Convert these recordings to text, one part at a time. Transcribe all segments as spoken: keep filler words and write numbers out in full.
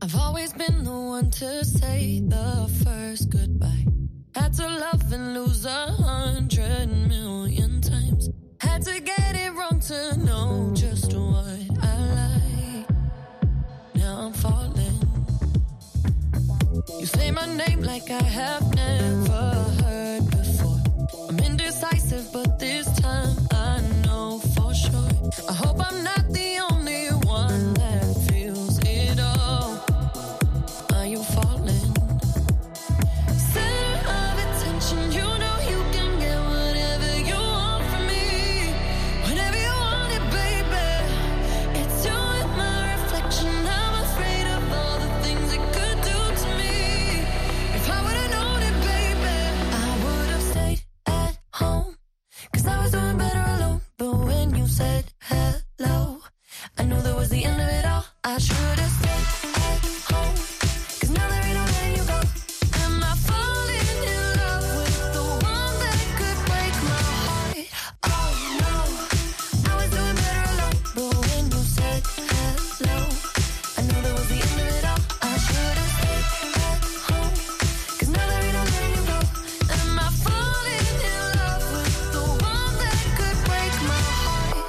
I've always been the one to say the first goodbye. Had to love and lose a hundred million times. Had to get it wrong to know just what I like. Now I'm falling. You say my name like I have never heard before. I'm indecisive, but this time I know for sure. I hope I'm not the only one that feels it all. Are you falling? Center of attention, you know you can get whatever you want from me. Whenever you want it, baby. It's you and my reflection. I'm afraid of all the things it could do to me. If I would've known it, baby, I would've stayed at home. Cause I was doing better alone. But when you said hello, I knew that was the end of it all. I should've stayed at home. Cause now there ain't no letting you go. Am I falling in love with the one that could break my heart? Oh no, I was doing better alone. But when you said hello, I knew that was the end of it all. I should've stayed at home. Cause now there ain't no letting you go. Am I falling in love with the one that could break my heart?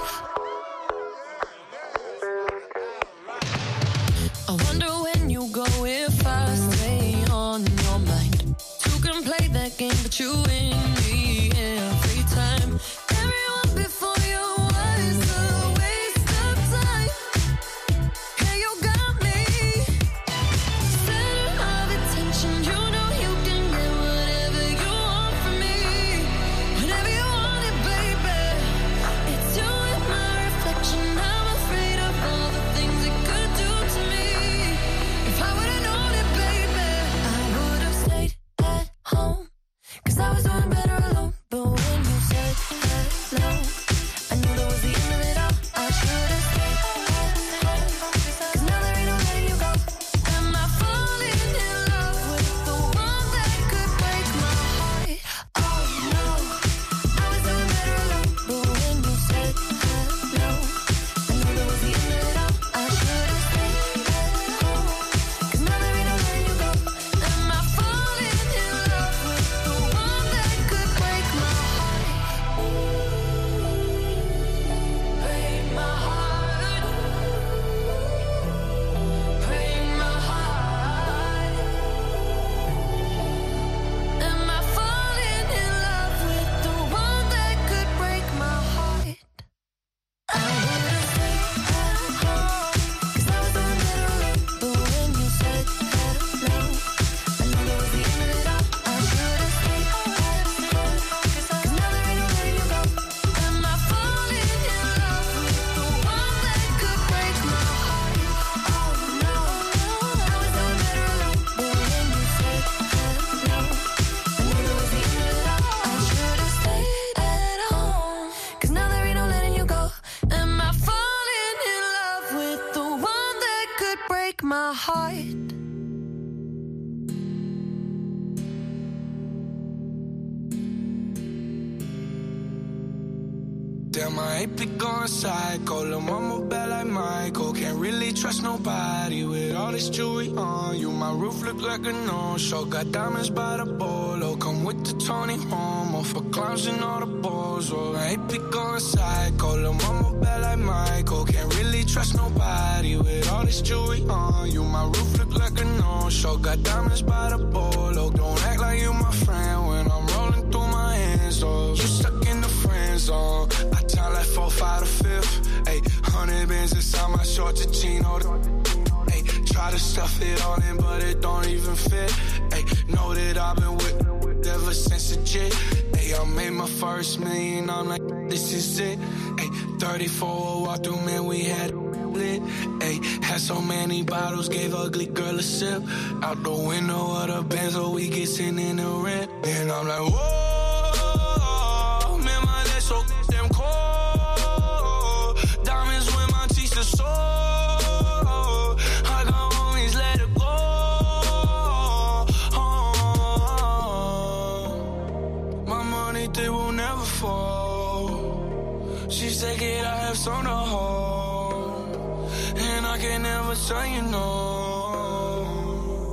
I wonder when you go if I stay on your mind. Two can play that game, but you win me every time. Everyone before you was a waste of time. Yeah, you got me. Center of attention, you know you can get whatever you want from me. Whenever you want it, baby. It's you and my reflection. I'm afraid of all the things it could do to me. If I would've known it, baby, I would've stayed at home. Cause I was doing better alone. But when you said hello, I knew that was the end of it all. I should've stayed at home. Cause now there ain't no letting you go. Am I falling in love with the one that could break my heart? Oh no, I was doing better alone. But when you said hello, I knew that was the end of it all. I should've stayed at home. Cause now there ain't no letting you go. Am I falling in love with the one that could break my heart? Break my heart. Break my heart. Am I falling in love with the one that could break my heart? I would've stayed at home. Cause I was doing better alone. But when you said hello, I knew that was the end of it all. I should've stayed at home. Cause now there ain't no letting you go. Am I falling in love with the one that could break my heart? Oh no, I was doing better alone. But when you said hello, I knew that was the end of it all. I should've stayed at home. Cause now there ain't no letting you go. Am I falling in love with the one that could break my heart? Damn, I ain't be going psycho. Lil' mama bad like Michael. Can't really trust nobody with all this jewelry on you. My roof look like a no-show. Got diamonds by the bolo. Come with the Tony Homo for clowns and all the balls. Oh, I ain't be going psycho. Lil' mama bad like Michael. Can't really trust nobody with all this jewelry on you. My roof look like a no-show. Got diamonds by the bolo. Don't act like you my friend when I'm rolling through my hands. Oh, you stuck in the friend zone. I time like four, five to fifth. Ayy, hundred bands inside my shorts and chino. Ayy, try to stuff it all in, but it don't even fit. Ayy, know that I've been with ever since a jit. Ayy, I made my first million. I'm like, this is it. Ayy, thirty-four walk through, man, we had lit. Ayy, had so many bottles, gave ugly girl a sip. Out the window of the Benz, so we get sitting in the rent. And I'm like, whoa, man, my legs so damn cold. Diamonds when my teeth are sore. I got homies, let it go. Oh, my money, they will never fall. She said, kid, I have some to hold. And I can never tell you no.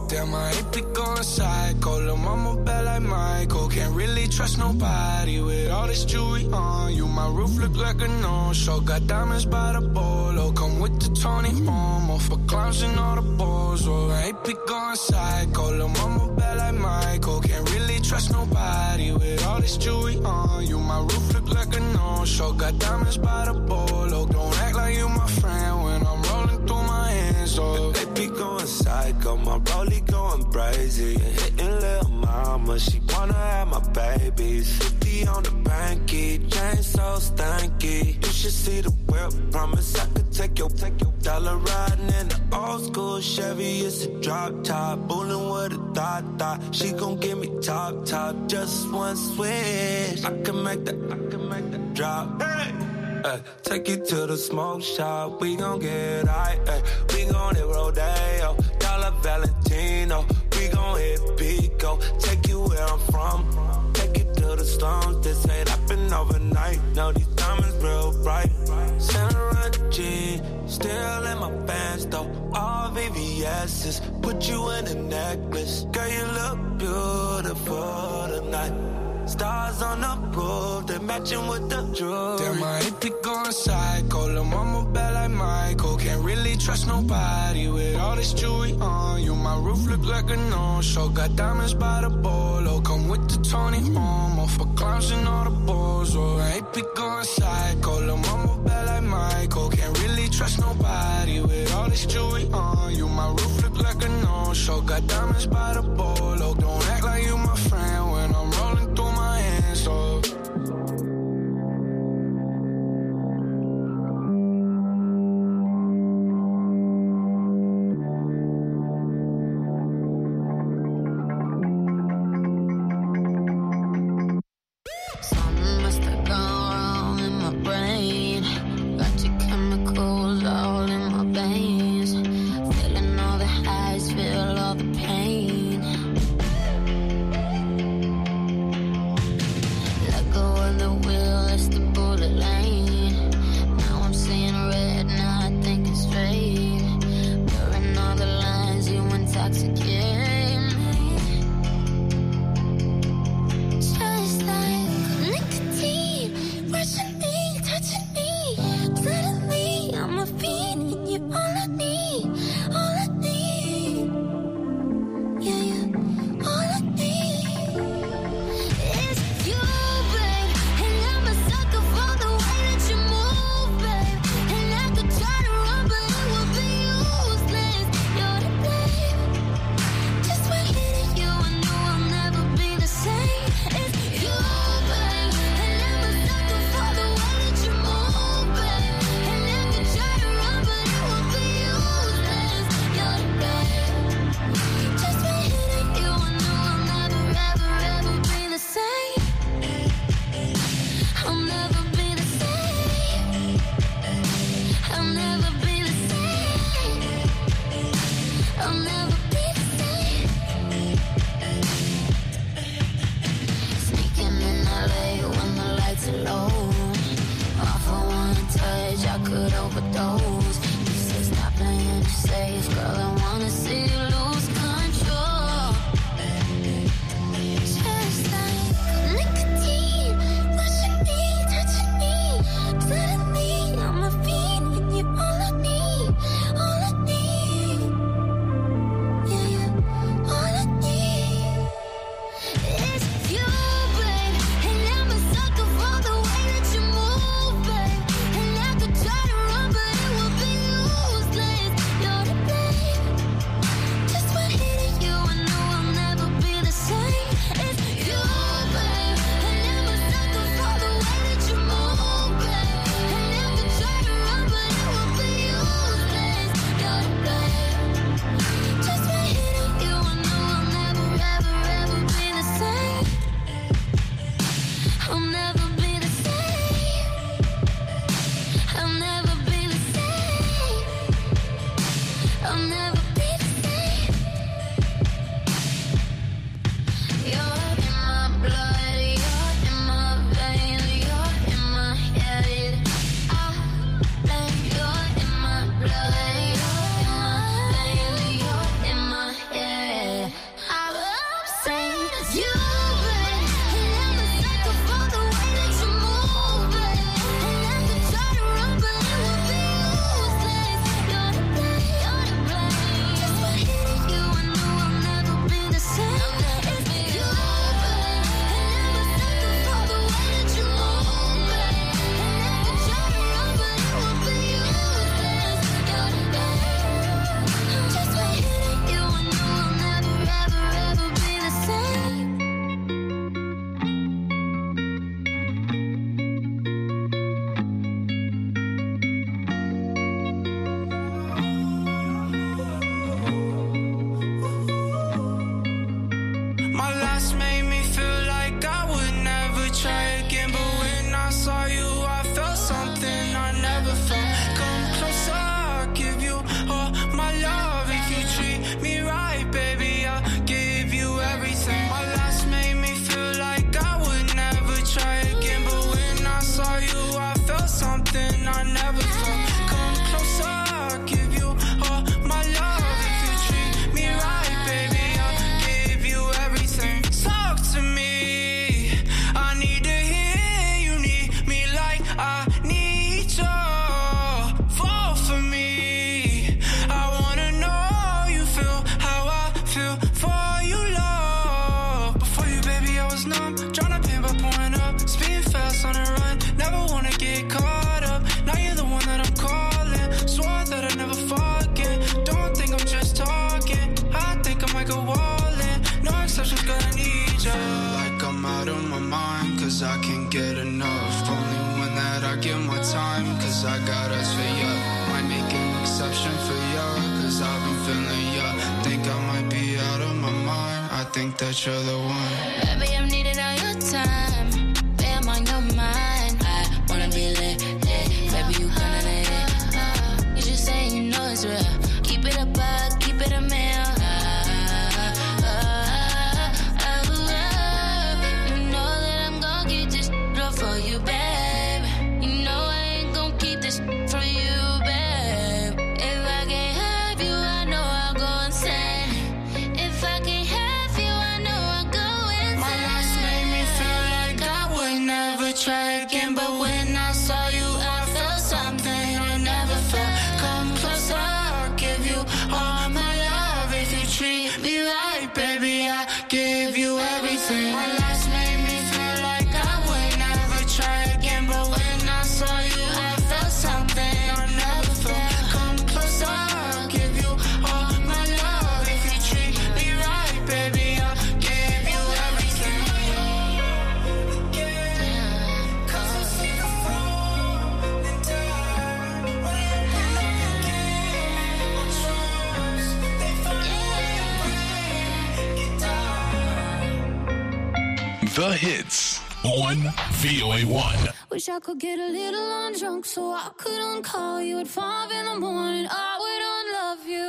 Damn, I hate be going psycho. Lil' mama bad like Michael. Can't really trust nobody with all this jewelry on you. My roof look like a no-show. Got diamonds by the bolo. Come with the Tony Momo for clowns and all the balls. Oh, I hate be going psycho. Lil' mama bad like Michael. Can't really trust nobody with all this jewelry on you. My roof look like a no-show. Got diamonds by the bolo. Don't act like you my friend when I'm rolling through my hands. Oh, they be going psycho. My rollie going crazy. Hitting lil' mama. She wanna have my babies. fifty on the banky. Chain so stanky. You should see the whip. Promise I could take your, take your dollar riding in the old school Chevy. It's a drop top. Bullin' with a thought thought. She gon' give me top top. Just one switch. I can make that, I can make that drop. Hey! Ay, take you to the smoke shop, we gon' get high, ay. We gon' hit Rodeo, Dollar Valentino. We gon' hit Pico, take you where I'm from. Take you to the slums, this ain't happen overnight. No, these diamonds real bright. Santa G, still in my pants though. All V V S's, put you in a necklace. Girl, you look beautiful tonight. Stars on the roof, they matching with the jewelry. Damn, I hate be going psycho. Lil' mama bad like Michael. Can't really trust nobody with all this jewelry on you. My roof look like a no-show. Got diamonds by the bolo. Come with the Tony Momo for clowns and all the balls. Oh, I hate be going psycho. Lil' mama bad like Michael. Can't really trust nobody with all this jewelry on you. My roof look like a no-show. Got diamonds by the bolo. Don't act like you my friend when I'm rolling through my hands. Oh. Something must have gone wrong in my brain. Got your chemicals all in my veins. Feeling all the highs, feel all the pain. Let go of the wheel, it's the bullet lane. Now I'm seeing red, now I think it's straight. Blurring all the lines, you intoxicate me. Just like nicotine, rushing me, touching me. Suddenly, I'm a fiend, and you're all I need, all I need. Yeah, yeah, all I need is you, babe. And I'm a sucker for the way that you move, babe. And I could try to run, but it would be useless. You're to blame. Just by hitting you, I know I'll never be the same. It's you, babe. And I'm a sucker for the way that you move, babe. And I could try to run, but it would be useless. You're to blame. Just by hitting you, I know I'll never, ever, ever be the same. I'll never be the same. I'll never be the same. I'll never be the same. Sneaking in L A when the lights are low. All for one touch, I could overdose. You say stop playing it safe, girl, I wanna see you lose control. Just like nicotine, rushing me, touching me. Suddenly, I'm a fiend, and you're all I need, all I need. Yeah, yeah, all I need is you, babe. And I'm a sucker for the way that you move, babe. And I could try to run, but it would be useless. You're to blame. Just by hitting you, I know I'll never be the same. It's you, babe. And I'm a sucker for the way that you move, babe. And I could try to run, but it would be useless. You're to blame. Just by hitting you, I know I'll never, ever, ever be the same. I'll never be the same. I'll never be the same. I'll never be the same. You're in my blood, you're in my veins, you're in my head. I blame you're in my blood, you're in my veins, you're in my head. get enough. Only when that I get more time, cause I got us for ya. Might make an exception for ya, cause I've been feeling ya. Think I might be out of my mind, I think that you're the one. Baby, I'm needing all your time. Baby, I'm on your mind. I wanna be lit, lit. Baby, you gonna let it. You just say you know it's real. Keep it a buck, keep it a meal. Try again, but when I saw you, I felt something I never felt. Come closer, I'll give you all my love. If you treat me right, baby, I give you everything. My last made me feel like I would never try again, but when I saw you, I felt something I never felt. Come closer, I'll give you all my love. If you treat me right, baby, I'll give you everything. The hits on V O A one. Wish I could get a little undrunk so I could uncall you at five in the morning. I would unlove you.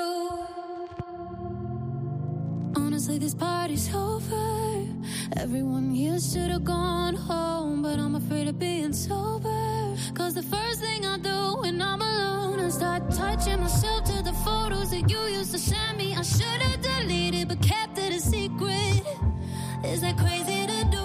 Honestly, this party's over. Everyone here should have gone home, but I'm afraid of being sober. Cause the first thing I do when I'm alone is start touching myself to the photos that you used to send me. I should have deleted but kept it a secret. Is that crazy to do?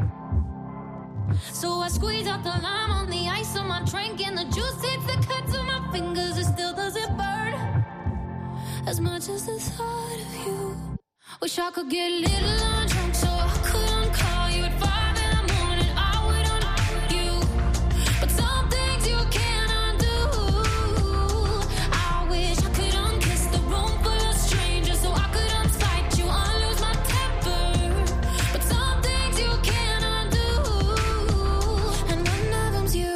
So I squeeze out the lime on the ice on my drink, and the juice hits the cuts on my fingers. It still doesn't burn as much as the thought of you. Wish I could get a little undrunk so I couldn't call you at five in the morning. I would unlove you, but some things you can't undo. I wish I could unkiss the room full of strangers so I could unsight you, unlose my temper. But some things you can't undo, and one of them's you.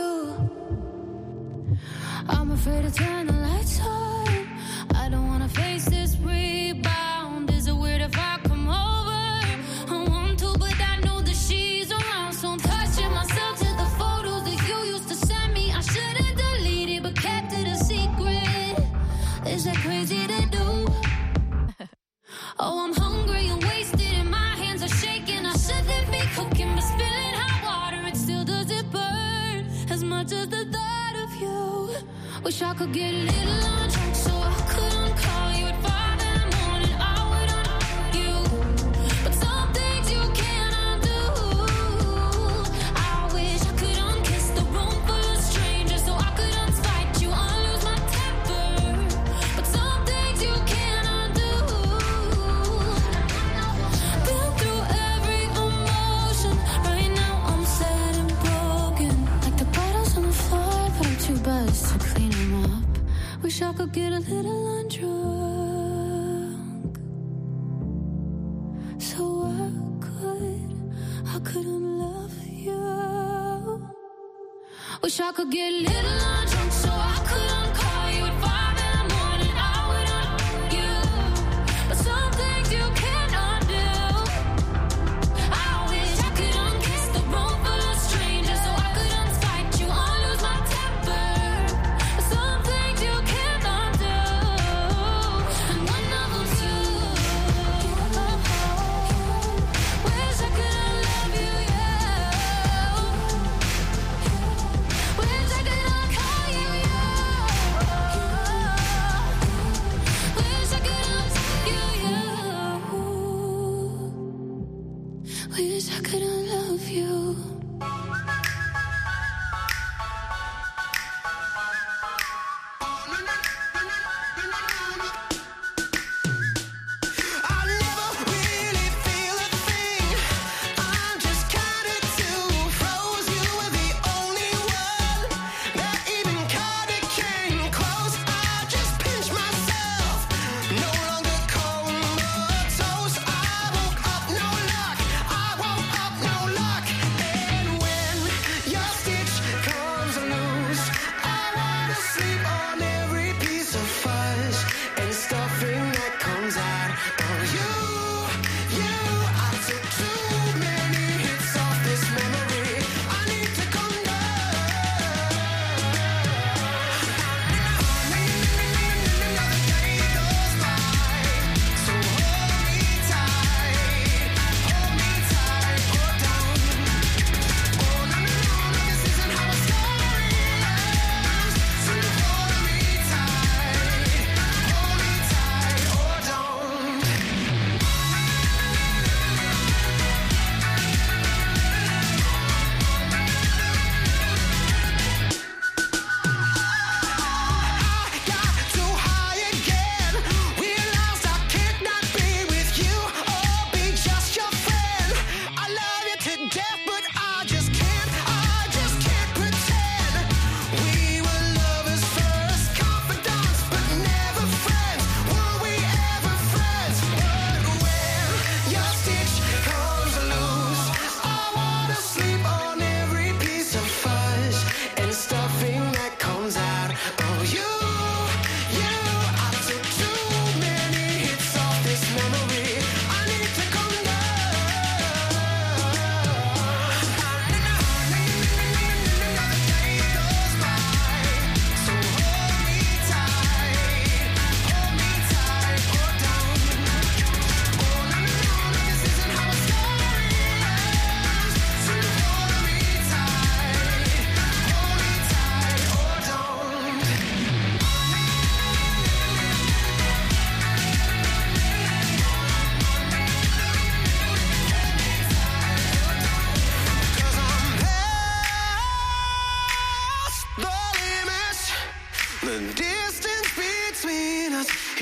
I'm afraid to turn the lights on. I don't wanna face this rebound. Is it weird if I come over? I want to, but I know that she's around. So I'm touching myself to the photos that you used to send me. I should have deleted but kept it a secret. Is that crazy to do? Oh, I'm hungry and wasted and my hands are shaking. I shouldn't be cooking, but spilling hot water, it still doesn't burn as much as the thought of you. Wish I could get a little undrunk so I couldn't call you at five in the morning. I would unlove you, but some things you can't undo. I wish I could unkiss the room full of strangers so I could unspite you, unlose my temper. But some things you can't undo. Been through every emotion. Right now I'm sad and broken, like the bottles on the floor, but I'm too buzzed to clean them up. Wish I could get a little undrunk so I could, I could unlove you. Wish I could get a little undrunk so I could uncall you at five in the morning. I would unlove you, but some things you can't undo. I wish I could unkiss the room full of strangers so I could unspite you, unlose my temper. But some things you can't undo, and one of them's you. Wish I could unlove you, yeah. Wish I could uncall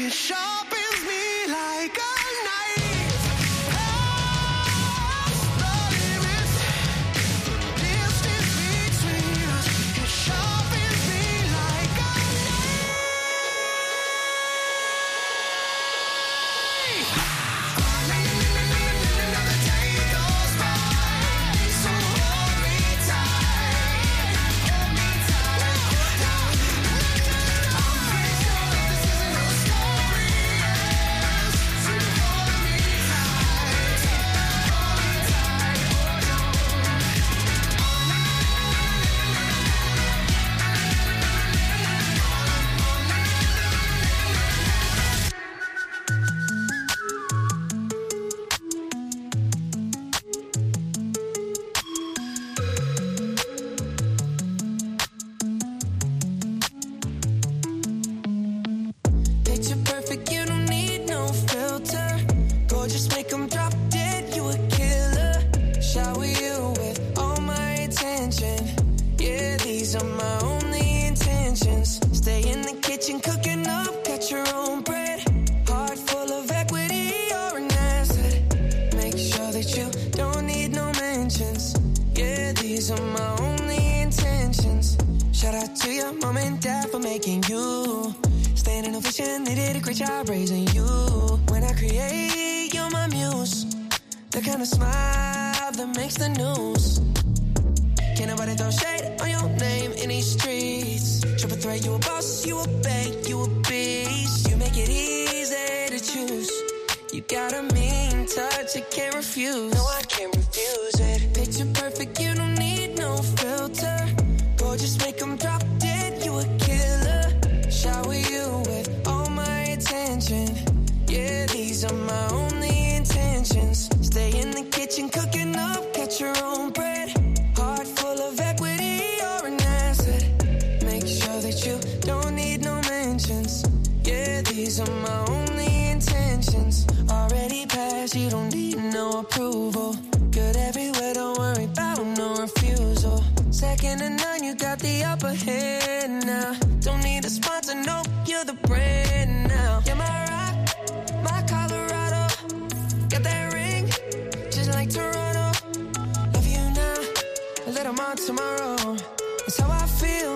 It sharpens me like a knife. Past the limits, the distance between us. It sharpens me like a knife. Another day goes by, so hold me tight, hold me tight. I'm pretty sure that this isn't a story, yes. So hold me tight, hold me tight, picture perfect, you don't need no filter. Gorgeous, make them drop dead, you a killer. Shower you with all my attention. Yeah, these are my only intentions. Stay in the kitchen, cooking up, cut your own bread. Heart full of equity, you're an asset. Make sure that you don't need no mentions. Yeah, these are my only intentions. Shout out to your mom and dad for making you. Staying in a vision, they did a great job raising you. When I create, you're my muse. The kind of smile that makes the news. Can't nobody throw shade on your name in these streets. Triple threat, you a boss, you a bank, you a beast. You make it easy to choose. You got a mean touch, I can't refuse. No, I can't refuse it. Picture perfect, you don't need no filter. Gorgeous, make them drop dead, you a killer. Shower you with all my attention. Yeah, these are my only intentions. Stay in the kitchen, cooking up, cut your own bread. Heart full of equity, you're an asset. Make sure that you don't need no mentions. Yeah, these are my only intentions. Already passed, you don't need no approval. Good everywhere, don't worry about no refusal. Second to none, you got the upper hand now. Don't need a sponsor, no, you're the brand now. You're my rock, my Colorado. Got that ring, just like Toronto. Love you now, a little more tomorrow. That's how I feel.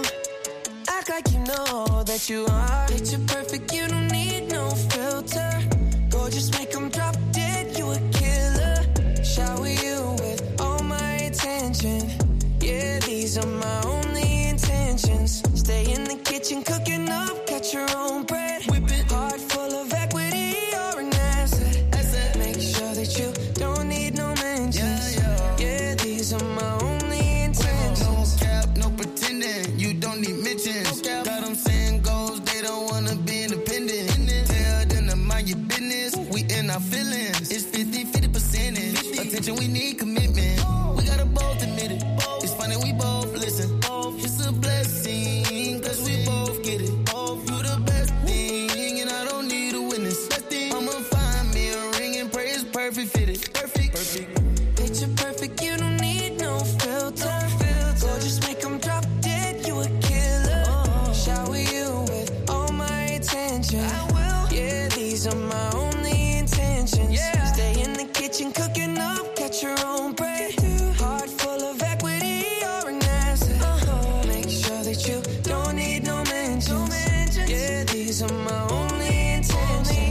Act like you know that you are. Picture perfect, you don't need no filter. Gorgeous, make them drop dead, you a killer. Shower you with all my attention. Yeah, these are my only intentions. Stay in the kitchen, cooking up, cut your own bread. Whip it. Heart full of equity, you're an asset. asset. Make sure that you don't need no mentions. Yeah, yeah. Yeah, these are my only intentions. No cap, no pretending. You don't need mentions. No cap. Got them saying goals, they don't wanna be independent. Tell them to mind your business. We in our feelings. It's fifty fifty percentage. Attention, we need commitment. We gotta both admit it. It's funny, we both listen. It's a blessing, cause we both get it. You the best thing, and I don't need a witness. I'ma find me a ring and pray it's perfect fitted. Perfect, perfect. Picture perfect, you don't need no filter. Gorgeous, make them drop dead, you a killer. Shower you with all my attention. I will. Yeah, these are my only intentions. Yeah. Stay in the kitchen, cooking up, cut your own bread. Heart full of equity, you're an asset. Uh-huh. Make sure that you don't need no mentions. No mentions. Yeah, these are my only intentions. Only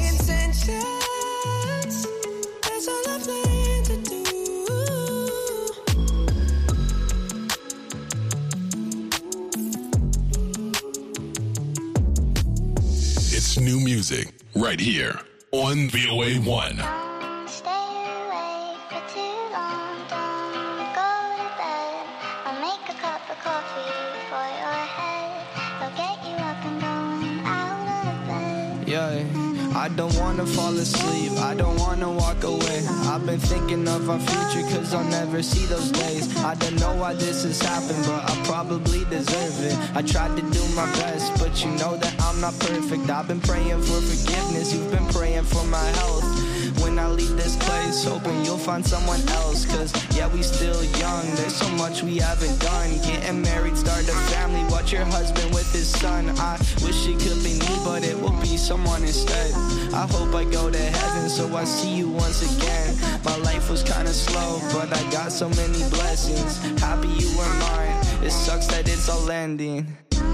intentions. That's all I plan to do. It's new music right here on V O A one. Don't stay awake for too long. Don't go to bed. I'll make a cup of coffee for your head. I'll get you up and going out of bed. Yeah, I don't wanna fall asleep, I don't wanna walk away. I've been thinking of our future cause I'll never see those days. I don't know why this has happened, but I probably deserve it. I tried to do my best, but you know that I'm not perfect. I've been praying for forgiveness, you've been praying for my health. When when I leave this place, hoping you'll find someone else. Cause yeah, we still young, there's so much we haven't done. Getting married, start a family, watch your husband with his son. I wish it could be me, but it will be someone instead. I hope I go to heaven so I see you once again. My life was kinda slow, but I got so many blessings. Happy you were mine, it sucks that it's all ending.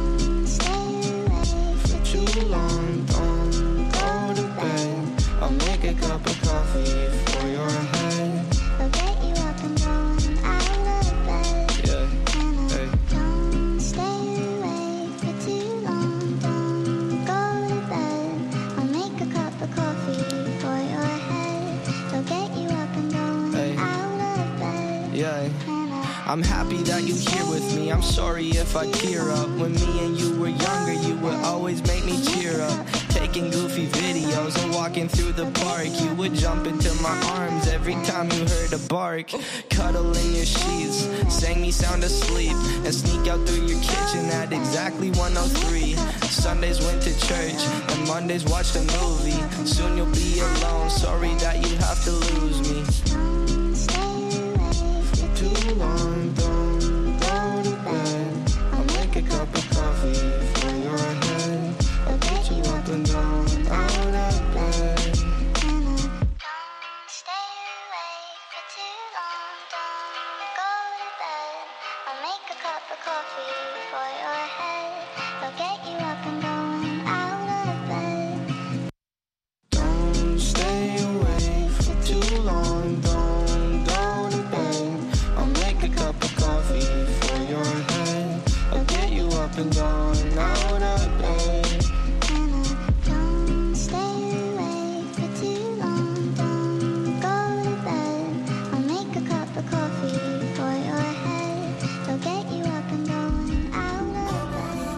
For too long, don't go to bed. I'll make a cup of coffee for your head. I'll get you up and going out of bed. Yeah, hey. Don't stay awake for too long. Don't go to bed. I'll make a cup of coffee for your head. I'll get you up and going Hey. out of bed. Yeah. I'm happy that you here with me. I'm sorry if I tear up. When me and you were younger, you would always make me cheer up. Taking goofy videos and walking through the park, you would jump into my arms every time you heard a bark. Cuddle in your sheets, sang me sound asleep, and sneak out through your kitchen at exactly one oh three. Sundays went to church, and Mondays watched a movie. Soon you'll be alone, sorry that you have to lose me. Too long, don't go to bed. I'll make a cup of coffee for your head. I'll get you up and down, out of bed. Don't stay awake for too long. Don't go to bed. I'll make a cup of coffee for your head. I'll get you up and going out of bed. Don't stay awake for too long, don't go to bed. I'll make a cup of coffee for your head. I'll get you up and down, out of bed. Don't stay awake for too long. Don't go to bed. I'll make a cup of coffee for your head. I'll get you up and going out of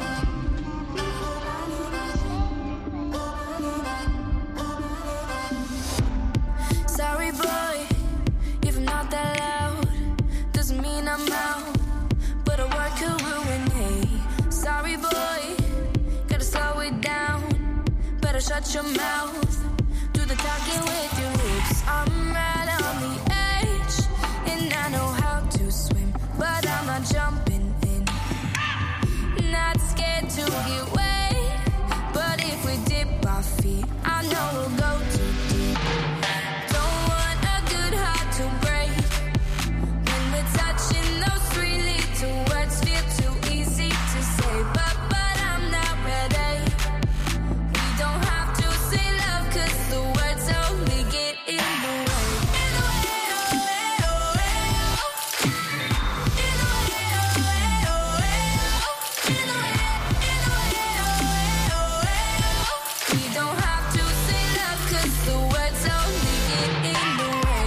bed. Sorry, boy, if I'm not that loud, doesn't mean I'm out, but a word could ruin me. Sorry, boy, gotta slow it down. Better shut your mouth, do the talking with your lips. I'm right on the edge, and I know how to swim, but I'm not jumping in. Not scared to get wet, but if we dip our feet, I know we'll go too deep. Don't want a good heart to break. When we're touching those three little words, feel too easy to say, but but I'm not ready. We don't have to say love, 'cause the words only get in the way. In the way, oh, way, oh, way, oh. In the way, oh, way, oh, way, oh. In the way, in the way, oh, way, oh, way, oh. We don't have to say love, 'cause the words only get in the way.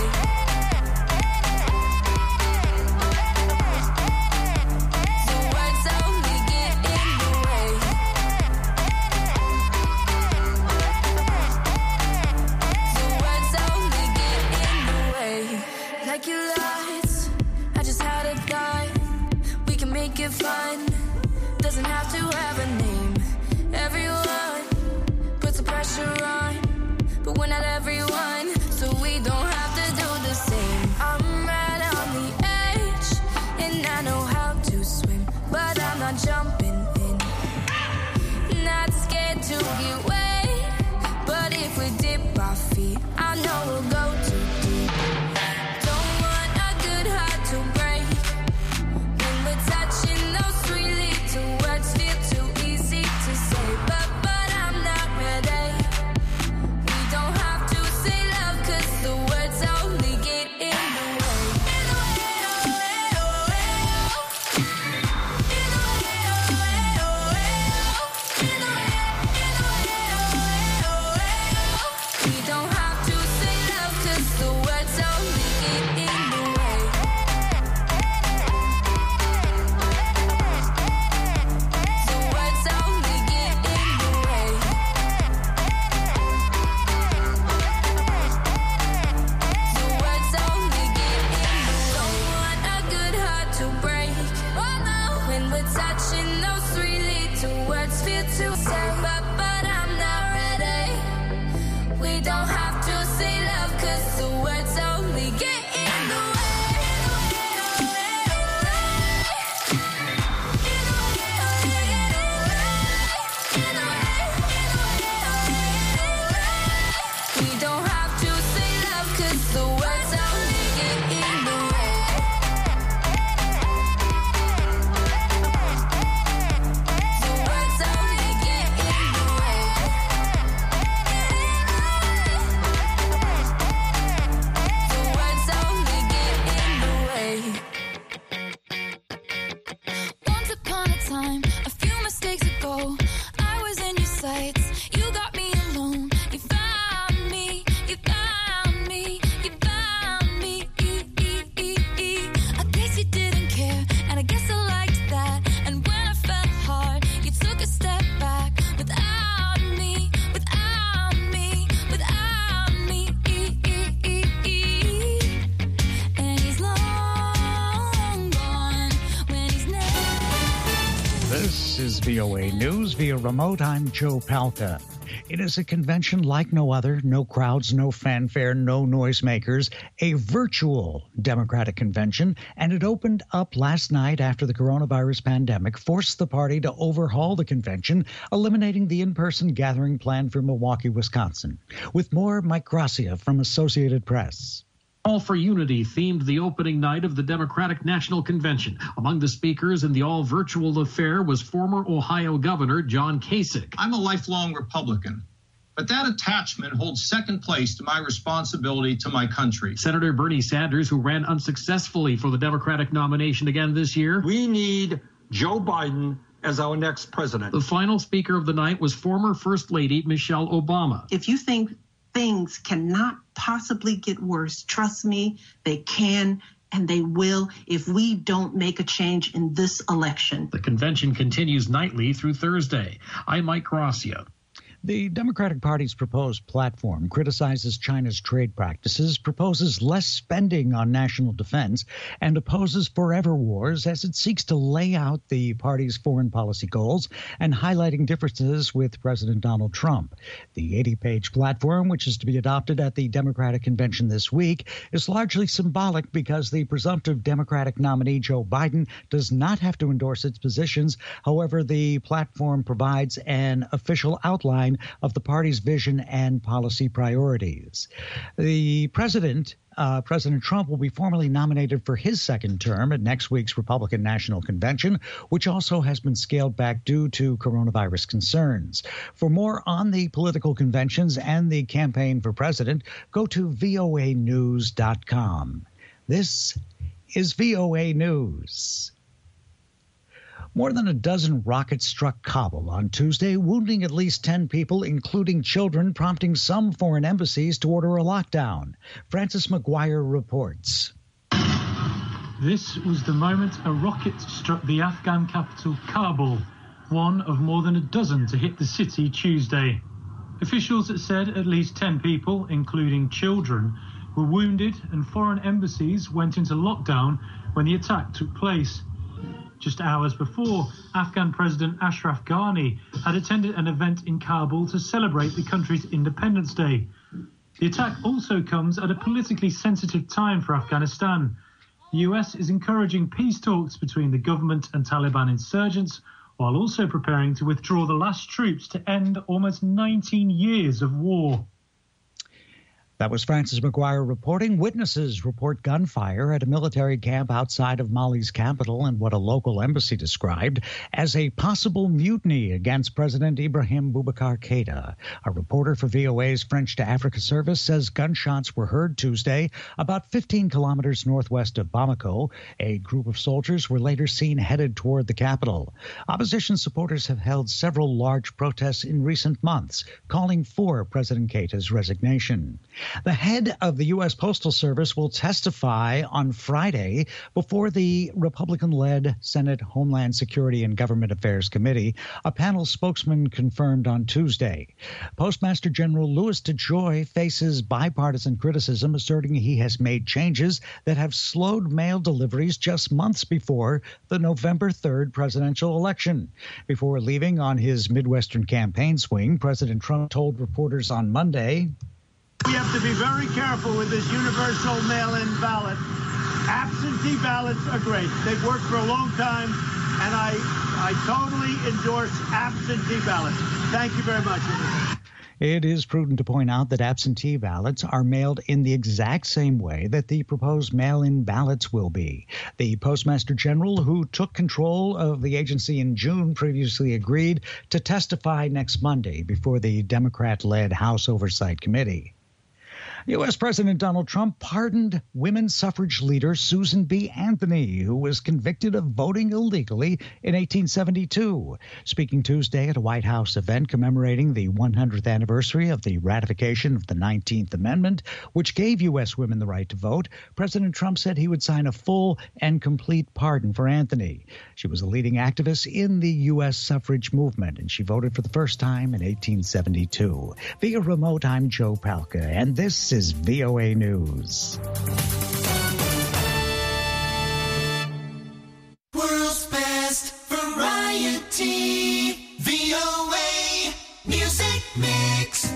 The words only get in the way. The words only get in the way. Like your lights, I just had a thought. We can make it fun. Doesn't have to have a name. Everyone puts the pressure on, but we're not everyone, so we don't have to do the same. I'm right on the edge, and I know how to swim, but I'm not jumping in. Not scared to get wet, but if we dip our feet, I know we'll go too deep. Don't want a good heart to break. When we're touching those three little words, feel too easy to say, but but I'm not ready. We don't have to say love, 'cause the words only get in the way. In the way, oh, way, oh, way, oh. In the way, oh, way, oh, way, oh. In the way, in the way, oh, way, oh, way, oh. We don't have to say love, 'cause the words only get in the way. The words only get in the way. The words only get in the way. Don't want a good heart to break. Oh no, when we're touching those three little words, feel too safe, but but I'm not ready. We don't have to say love, 'cause time. A few mistakes ago, I was in your sights. You got me alone. You found me. You found me. You found me. I guess you didn't care, and I guess I liked that. And when I fell hard, you took a step back. Without me, without me, without me. And he's long gone when he's never. This is V O A News via remote. I'm Joe Palca. It is a convention like no other. No crowds, no fanfare, no noisemakers. A virtual Democratic convention. And it opened up last night after the coronavirus pandemic forced the party to overhaul the convention, eliminating the in-person gathering planned for Milwaukee, Wisconsin. With more, Mike Gracia from Associated Press. All for Unity themed the opening night of the Democratic National Convention. Among the speakers in the all-virtual affair was former Ohio Governor John Kasich. I'm a lifelong Republican, but that attachment holds second place to my responsibility to my country. Senator Bernie Sanders, who ran unsuccessfully for the Democratic nomination again this year. We need Joe Biden as our next president. The final speaker of the night was former First Lady Michelle Obama. If you think things cannot possibly get worse, trust me, they can and they will if we don't make a change in this election. The convention continues nightly through Thursday. I'm Mike Gracia. The Democratic Party's proposed platform criticizes China's trade practices, proposes less spending on national defense, and opposes forever wars as it seeks to lay out the party's foreign policy goals and highlighting differences with President Donald Trump. The eighty-page platform, which is to be adopted at the Democratic Convention this week, is largely symbolic because the presumptive Democratic nominee Joe Biden does not have to endorse its positions. However, the platform provides an official outline of the party's vision and policy priorities. The president, uh, President Trump, will be formally nominated for his second term at next week's Republican National Convention, which also has been scaled back due to coronavirus concerns. For more on the political conventions and the campaign for president, go to V O A news dot com. This is V O A News. More than a dozen rockets struck Kabul on Tuesday, wounding at least ten people, including children, prompting some foreign embassies to order a lockdown. Francis McGuire reports. This was the moment a rocket struck the Afghan capital, Kabul, one of more than a dozen to hit the city Tuesday. Officials said at least ten people, including children, were wounded, and foreign embassies went into lockdown when the attack took place. Just hours before, Afghan President Ashraf Ghani had attended an event in Kabul to celebrate the country's Independence Day. The attack also comes at a politically sensitive time for Afghanistan. The U S is encouraging peace talks between the government and Taliban insurgents, while also preparing to withdraw the last troops to end almost nineteen years of war. That was Francis McGuire reporting. Witnesses report gunfire at a military camp outside of Mali's capital and what a local embassy described as a possible mutiny against President Ibrahim Boubacar Keïta. A reporter for V O A's French to Africa service says gunshots were heard Tuesday about fifteen kilometers northwest of Bamako. A group of soldiers were later seen headed toward the capital. Opposition supporters have held several large protests in recent months, calling for President Keïta's resignation. The head of the U S Postal Service will testify on Friday before the Republican-led Senate Homeland Security and Government Affairs Committee, a panel spokesman confirmed on Tuesday. Postmaster General Louis DeJoy faces bipartisan criticism, asserting he has made changes that have slowed mail deliveries just months before the November third presidential election. Before leaving on his Midwestern campaign swing, President Trump told reporters on Monday, "We have to be very careful with this universal mail-in ballot. Absentee ballots are great. They've worked for a long time, and I, I totally endorse absentee ballots. Thank you very much." It is prudent to point out that absentee ballots are mailed in the exact same way that the proposed mail-in ballots will be. The Postmaster General, who took control of the agency in June, previously agreed to testify next Monday before the Democrat-led House Oversight Committee. U S. President Donald Trump pardoned women's suffrage leader Susan B. Anthony, who was convicted of voting illegally in eighteen seventy-two. Speaking Tuesday at a White House event commemorating the one hundredth anniversary of the ratification of the nineteenth Amendment, which gave U S women the right to vote, President Trump said he would sign a full and complete pardon for Anthony. She was a leading activist in the U S suffrage movement, and she voted for the first time in eighteen seventy-two. Via remote, I'm Joe Palca, and this is V O A News. World's best variety. V O A Music Mix.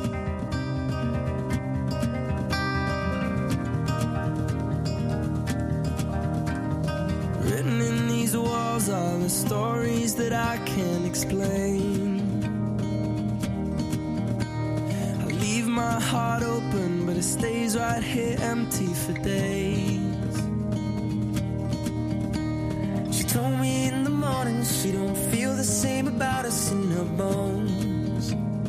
Written in these walls are the stories that I can't explain. I leave my heart open, but it stays right here empty for days. She told me in the morning she don't feel the same about us in her bones.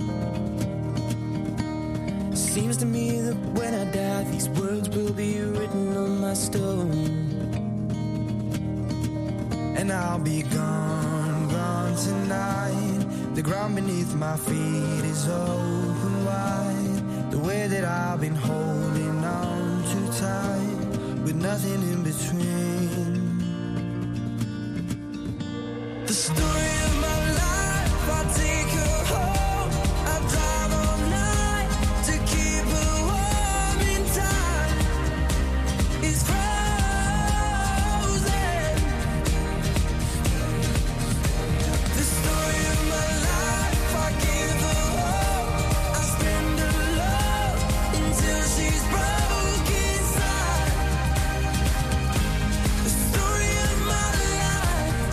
Seems to me that when I die, these words will be written on my stone. And I'll be gone, gone tonight. The ground beneath my feet is open wide. The way that I've been holding on too tight, with nothing in between. The story of my life, I take her home. I drive all night to keep her warm in time. It's frozen. The story of my life, I give her hope. I spend her love until she's broke inside. The story of my life.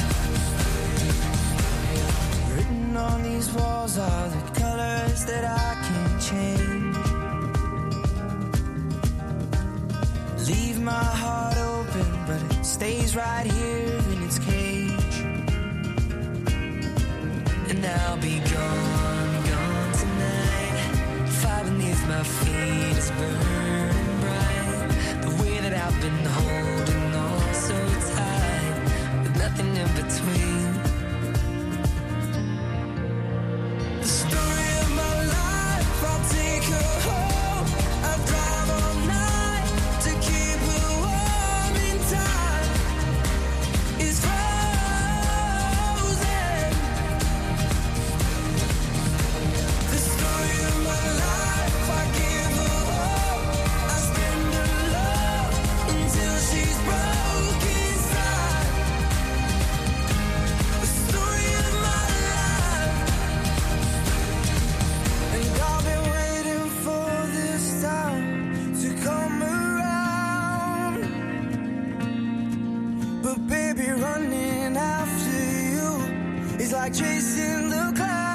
Written on these walls are the colors that I can't change. Leave my heart open, but it stays right here in its cage. And I'll be gone, gone tonight. Fire beneath my feet is burning bright. The way that I've been holding on so tight, with nothing in between. The story of my life, I'll take her home. I drive all night to keep her warm in time. It's frozen. The story of my life, I give her hope. I spend her love until she's broke inside. The story of my life. And I've been waiting for this time to come around. But baby, running after you is like chasing the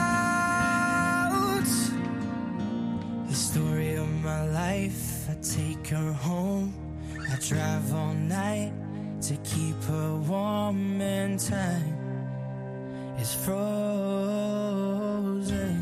clouds. The story of my life, I take her home. I drive all night to keep her warm and time is frozen.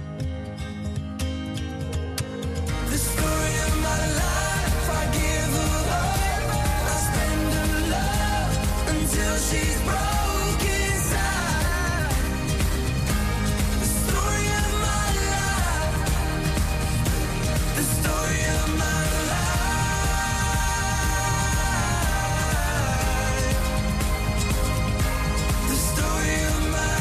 The story of my life, I give her hope. I spend her love until she's broke inside. The story of my life. The story of my life. The story of my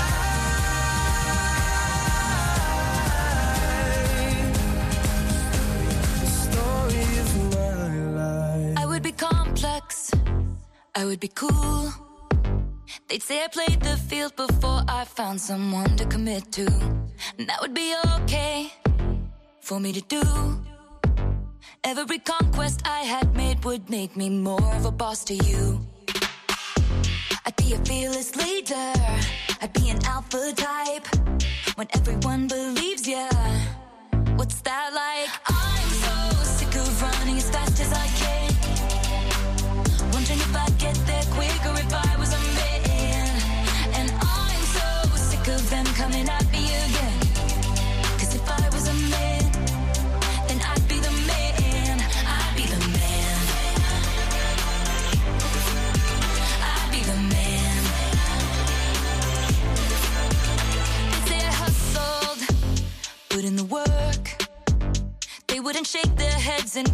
life. The story of my life. I would be complex, I would be cool. They'd say I played the field before I found someone to commit to. And that would be okay for me to do. Every conquest I had made would make me more of a boss to you. I'd be a fearless leader, I'd be an alpha type. When everyone believes ya, what's that like? I'm so sick of running as fast as I can. Wondering if I'd get there quicker if I was a man. And I'm so sick of them coming at me again. Cause if I was a man, then I'd be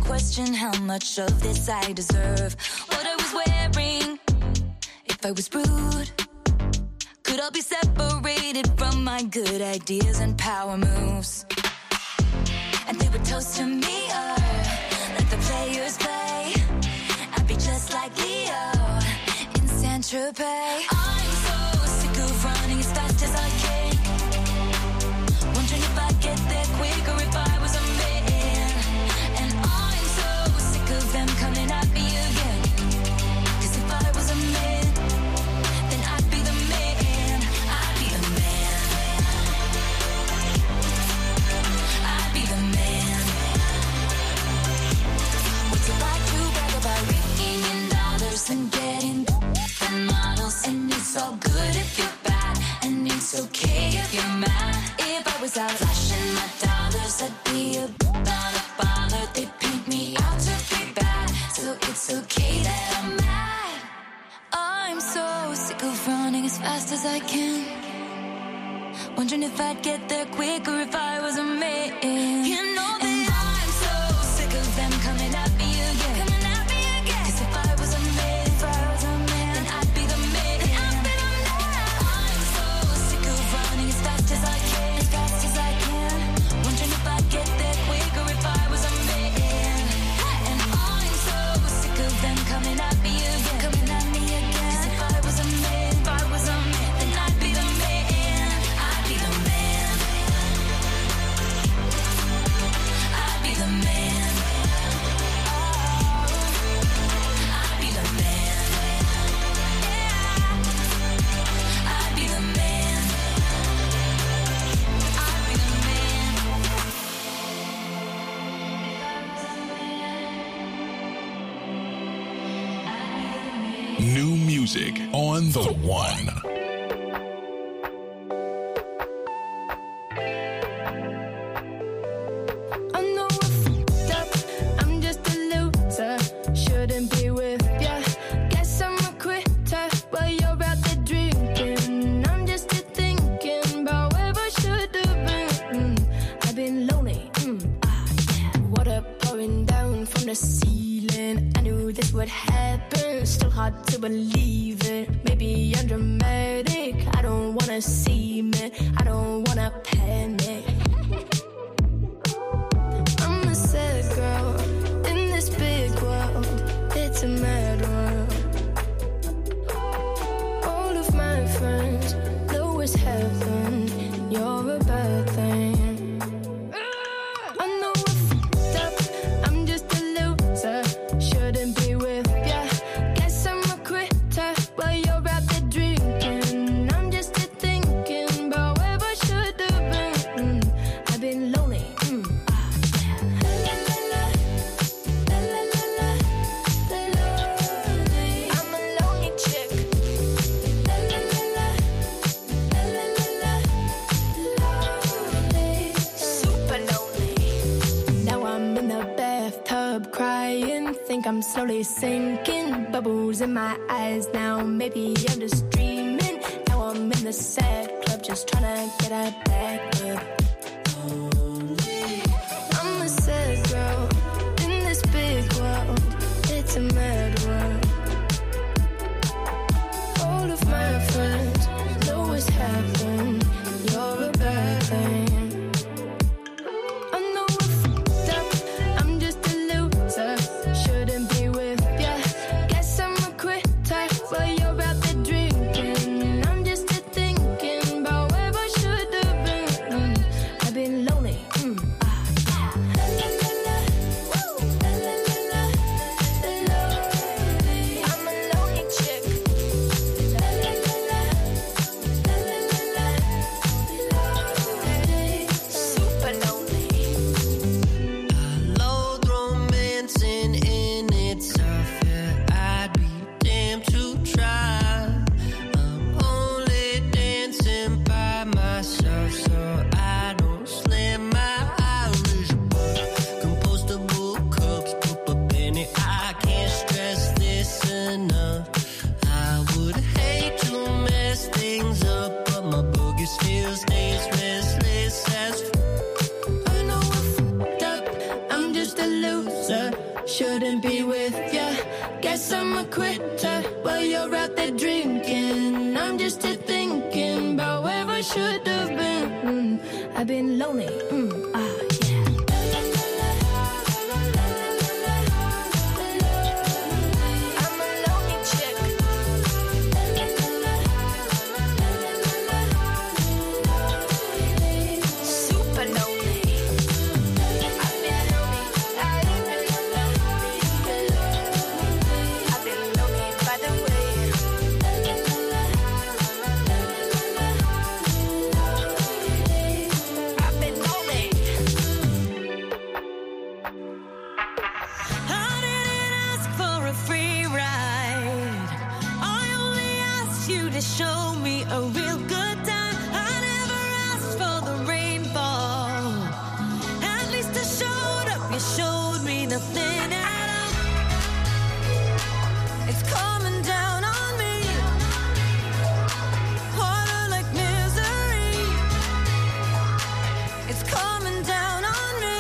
question how much of this I deserve. What I was wearing, if I was rude, could I be separated from my good ideas and power moves? And they would toast to me, or let the players play. I'd be just like Leo in Saint-Tropez. I'm so sick of running as fast as I can, wondering if I'd get there quicker if I was a man. And I'm so sick of them coming at me again, 'cause if I was a man, then I'd be the man. I'd be the man. I'd be the man. What's it like to brag about raking in dollars and getting the models? And it's all good if you're bad, and it's okay if you're mad. If I was out flashing my dollars, I'd be a not a bother. They paint me out to be bad, so it's okay that I'm mad. I'm so sick of running as fast as I can, wondering if I'd get there quicker if I was a man. You know that I'm so sick of them coming at me again, coming at me again. 'Cause if I was a man, if I was a man, then I'd be the man. Then I'd be the man. I'm so sick of running as fast as I can, as fast as I can, wondering if I'd get there quicker if I was a man. And I'm so sick of them coming at me again, coming at me again. 'Cause if I was a man, if I was a man, then I'd be the man. I'd be the man. I'd be the man. Oh, I'd be the man. Yeah, I'd be the man. I'd be the man. New music on the one. I know I fucked up, I'm just a loser, shouldn't be with ya. Guess I'm a quitter, while you're out there drinking. I'm just here thinking about where I should have been. Mm, I've been lonely, mm, ah, yeah. Water pouring down from the ceiling. I knew this would happen, still hard to believe it. Maybe I'm dramatic, I don't wanna seem it, I don't wanna panic. I'm a sad girl in this big world. It's a mad world. All of my friends know it's heaven. You're a bad thing. I know I fucked up. I'm just a loser. Shouldn't be with ya. Guess I'm a quitter while you're out there drinking. I'm just here thinking about where I should have been. Mm, I've been lonely. Mm. I'm a lonely chick. Super lonely. Now I'm in the bathtub crying. Think I'm slowly sinking. Bubbles in my eyes now. Maybe I'm just dreaming. Now I'm in the sad club, just trying to get a back up. I'm a sad girl in this big world. It's a mad world. All of my friends know it's happened. You're a bad thing. I know I fucked up. I'm just a loser. Shouldn't be with ya. Guess I'm a quitter while you're out there drinking. I'm just here thinking about where I should have been. Mm, I've been lonely. should have been. Mm, I've been lonely. Mm, ah, yeah. I'm a lonely chick. Super lonely. I've been lonely. I've been lonely. I've been lonely by the way. I've been lonely. I didn't ask for a free ride. I only asked you to show me a real good time. I never asked for the rainfall. At least I showed up. You showed me nothing at all. It's coming down on me. Water like misery. It's coming down on me.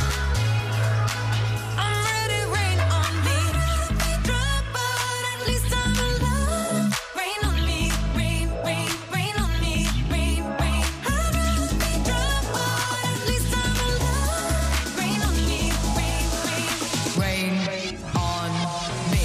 I'm ready, rain on me. Drop, but at least I'm alive. Rain on me, rain, rain, rain on me, rain, rain. I'd rather be drop, but at least I'm alive. Rain on me, rain, rain. Rain on me.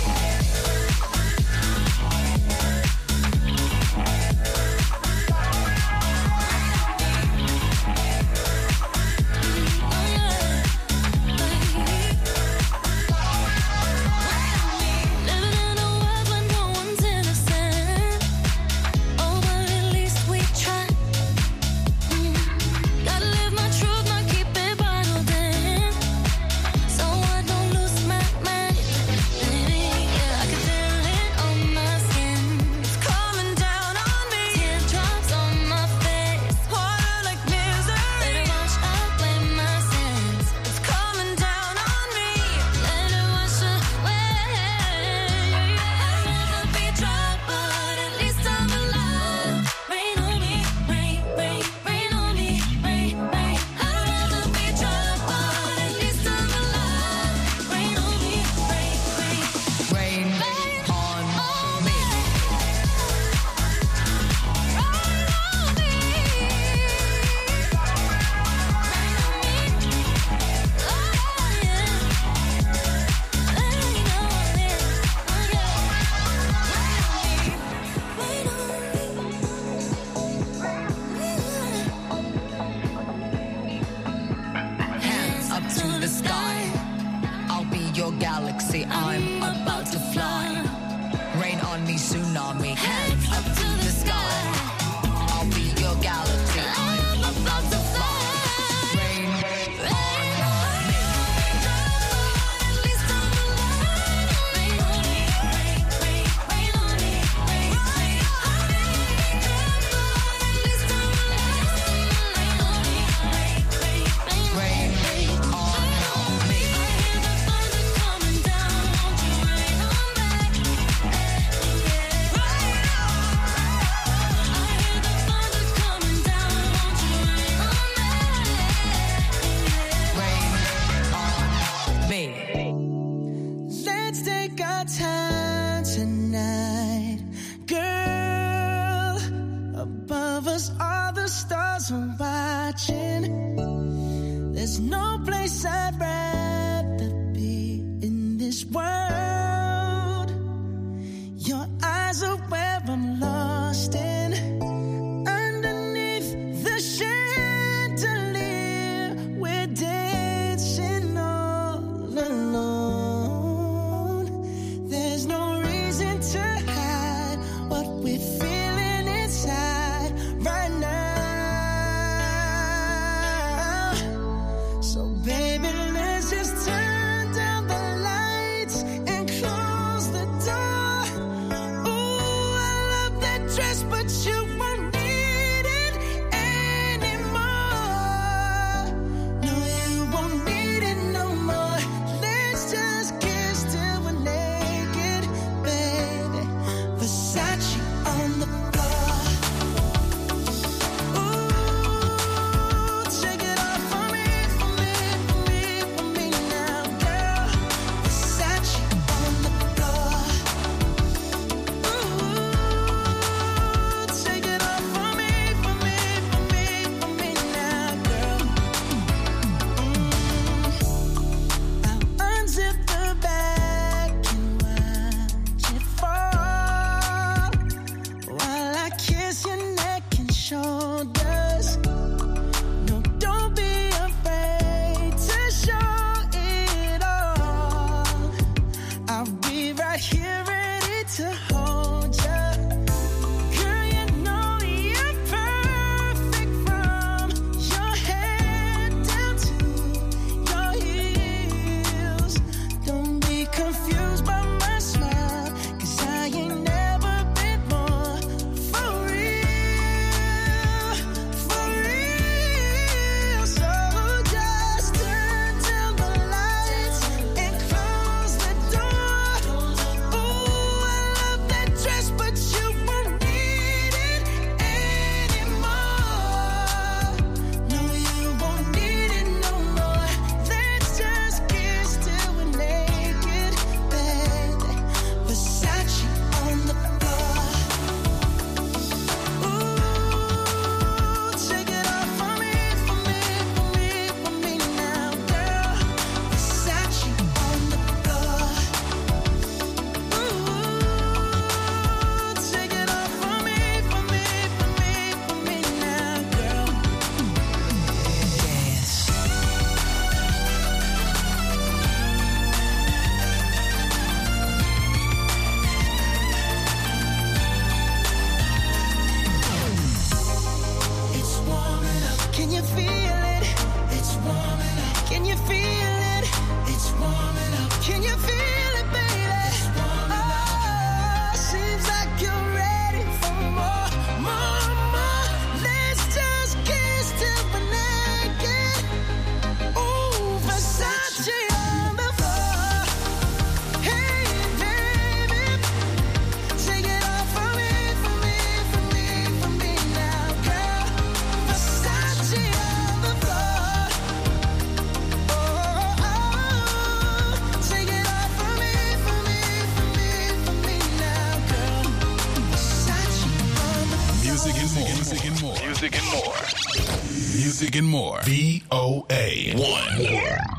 Living in a world where no one's innocent. Oh, but at least we try. Mm. Gotta live my truth, not keep it bottled in. So I don't lose my mind. Yeah, I can feel it on my skin. It's coming down on me. Teardrops on my face. Water like misery. Let it wash away my sins. It's coming down on me. Let it wash away. I'd rather be dry, but at least I'm alive. Rain on me, rain, rain, rain on me, rain, rain. I'd rather be dry, but at least I'm alive. Rain on me, rain, rain. Rain on me. Hands up to the sky. I'll be your galaxy. I'm about to fly. Rain on me, tsunami. Hands up to the sky. I'll be your galaxy. I'm about to fly. Rain on me. Rain on me. Rain on me. Let's take our time tonight, girl. Above us, all the stars are watching. There's no place I'd rather be in this world. Your eyes are where I'm lost in. Underneath the chandelier, we're dancing all alone. There's no reason to hide what we're feeling inside right now. So baby, let more. Music and more. Music and more. Music and more. V O A one.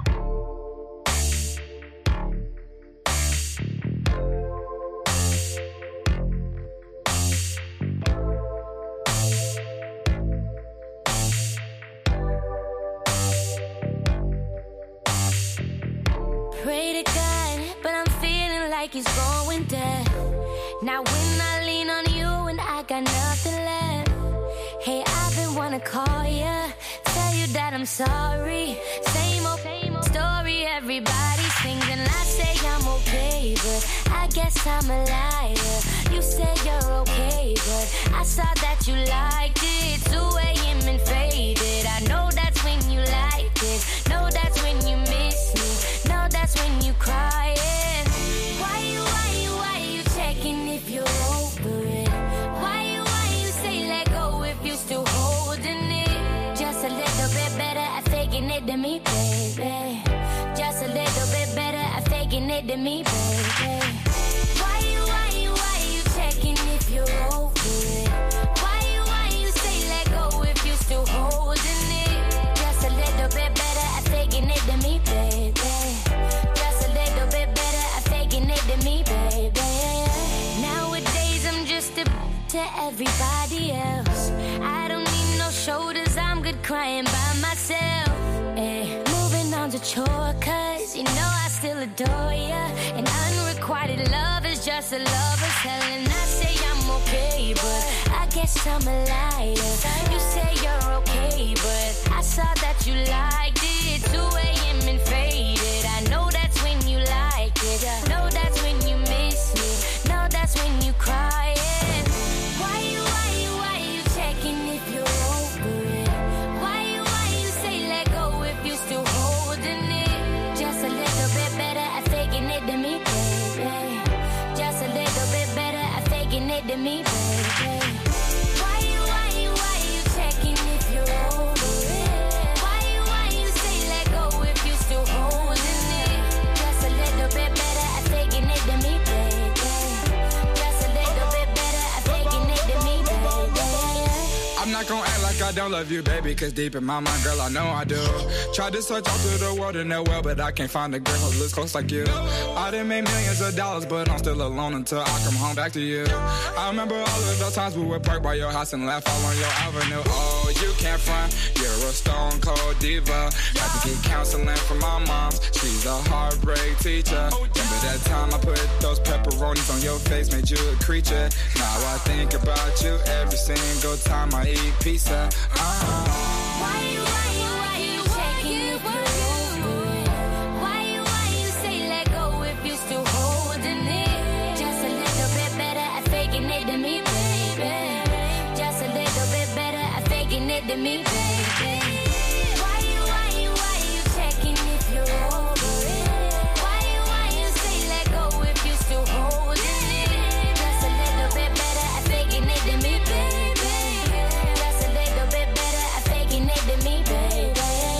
Pray to God, but I'm feeling like it's going dead. Now when I lean on you and I got nothing left. Hey, I've been wanna call ya, tell you that I'm sorry. Same old, same old story, everybody sings and I say I'm okay, but I guess I'm a liar. You say you're okay, but I saw that you liked it. two a.m. and faded. I know that's when you like it. Know that's when you miss me. Know that's when you crying. Why you, why you, why you checking if you're over it? Why you, why you say let go if you still holding it? Just a little bit better at faking it than me, baby. Just a little bit better at faking it than me, baby. Why you, why you, why you checking if you're over it? Why you, why you say let go if you still holding it? Just a little bit better at faking it than me, baby. Just a little bit better at faking it than me, baby. Nowadays I'm just a to everybody else. I don't need no shoulders, I'm good crying by myself. Ay, moving on to chore, cause you know I still adore ya. And unrequited love is just a lover's hell. And I say I'm okay, but I guess I'm a liar. You say you're okay, but I saw that you liked it. two a.m. and faded. I know that's when you like it. Know that's when you miss me. Know that's when you crying. Why you, why you, why you checking if you're over it? Why you, why you say let go if you still holding it? Just a little bit better at faking it than me, baby. Just a little bit better at faking it than me, baby. Why you, why you, why you checking if you're over it? Why you, why you say let go if you still holding it? Just a little bit better at faking it than me, baby. Just a little bit better at faking it than me, baby. I'm not gonna act like I don't love you, baby, cause deep in my mind, girl, I know I do. Tried to search all through the world in that well, but I can't find a girl who looks close like you. I done made millions of dollars, but I'm still alone until I come home back to you. I remember all of those times we would park by your house and laugh all on your avenue. Oh, you can't front, you're a stone cold diva. Had to get counseling from my mom's, she's a heartbreak teacher. Remember that time I put those pepperonis on your face, made you a creature. Now I think about you every single time I eat pizza. Uh-huh. Why you, why you, why you checking if you're over it? Why you, why you say let go if you still holding it? Just a little bit better at faking it than me, baby. Just a little bit better at faking it than me, baby. Why you, why you, why you checking if you're over it? Why you, why you say let go if you still holding it? Just a little bit better at faking it than me, baby. Just a little bit better at faking it than me, baby.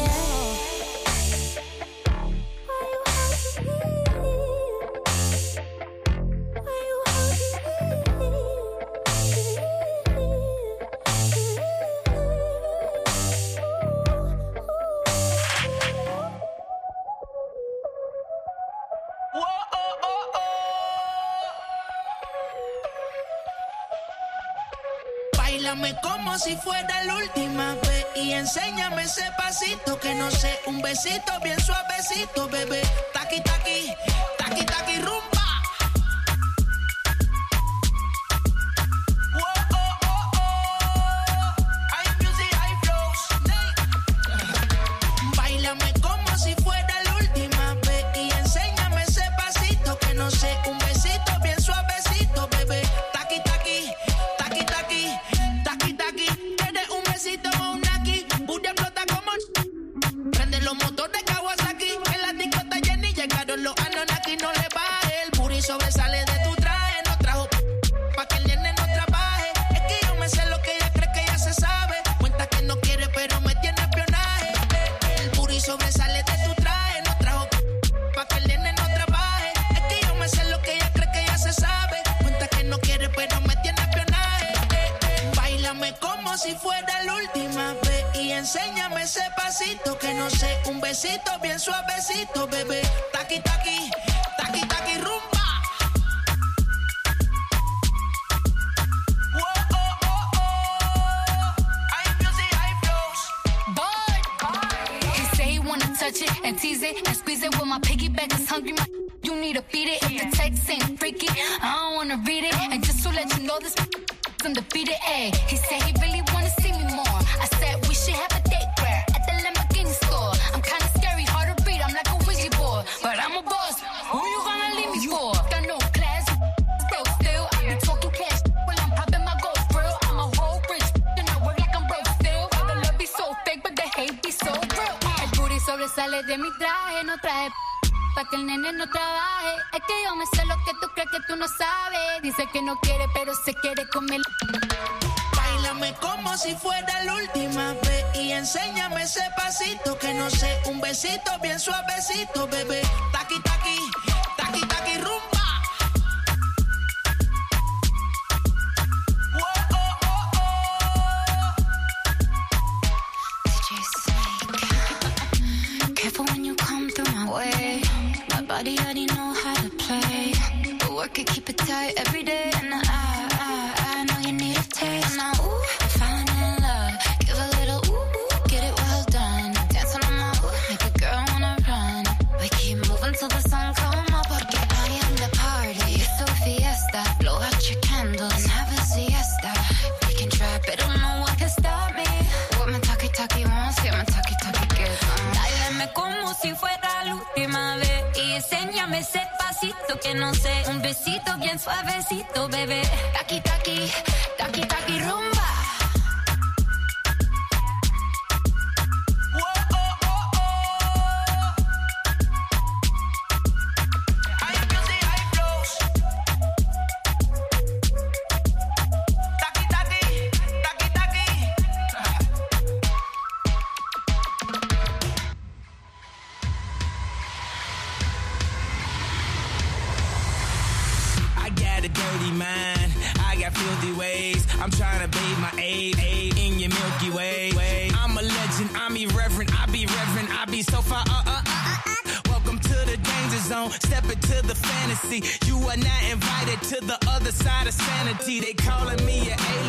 Báilame como si fuera la última vez y enséñame ese pasito que no sé, un besito bien suavecito, bebé. Taqui, taqui, taqui, taqui, rumba. Whoa, oh, oh, oh. Hay music, hay flows. Báilame como si fuera la última vez y enséñame ese pasito que no sé, un besito bien suavecito, bebé. Taqui, taqui, taqui, taqui. Taki taki, tienes un besito o un aquí. Booty explota como. Prende los motores Kawasaki. En la disco está llena y llegaron los Anunnaki. No le baje el si fuera la última vez. Y enséñame ese pasito que no sé, un besito bien suavecito, bebé. Taqui, taqui, taqui, taqui, rumba. Touch it and tease it and squeeze it. When my piggyback is hungry, my you need to feed it. If the text ain't freaky, I don't wanna read it. And just to let you know, this undefeated. Ayy, he said he really wanna see me more. I said we should have a date where at the Lamborghini store. I'm kinda scary, hard to read. I'm like a Ouija board, but I'm a boss. Who you gonna leave me for? Got no class, bro. Still, I be talking cash when I'm popping my gold grill. I'm a whole rich, and I work like I'm broke still. The love be so fake, but the hate be so real. Sobresale de mi traje, no traje pa' que el nene no trabaje. Es que yo me sé lo que tú crees que tú no sabes. Dice que no quiere, pero se quiere comer. Báilame como si fuera la última vez. Y enséñame ese pasito que no sé, un besito bien suavecito, bebé. Taqui, taqui, taqui, taqui, rumba. Way. My body already know how to play, but work it, keep it tight every day. And I, I, I know you need a taste. Now, ooh, I'm falling in love. Give a little ooh, ooh, get it well done. Dancing on my ooh, make a girl wanna run. We keep moving till the sun come up. Porque I am the party. It's so fiesta. Blow out your candles and have a siesta. We can try, but no one can stop me. What my talkie talkie wants, get my talkie talkie gets. Dáleme como si fuera la última vez y enséñame ese pasito que no sé, un besito bien suavecito, bebé. Taqui, taqui, taqui, taqui, rumba. I'm trying to bathe my aid, aid in your Milky Way. Way. I'm a legend, I'm irreverent, I be reverent, I be so far. Uh, uh, uh, uh. Welcome to the danger zone, step into the fantasy. You are not invited to the other side of sanity. They calling me an alien.